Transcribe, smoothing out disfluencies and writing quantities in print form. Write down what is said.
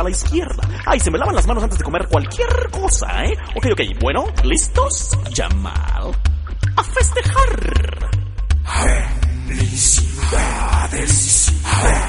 a la izquierda. Ay, se me lavan las manos antes de comer cualquier cosa, ¿eh? Ok, bueno, ¿listos? Yamal, a festejar. Felicidades.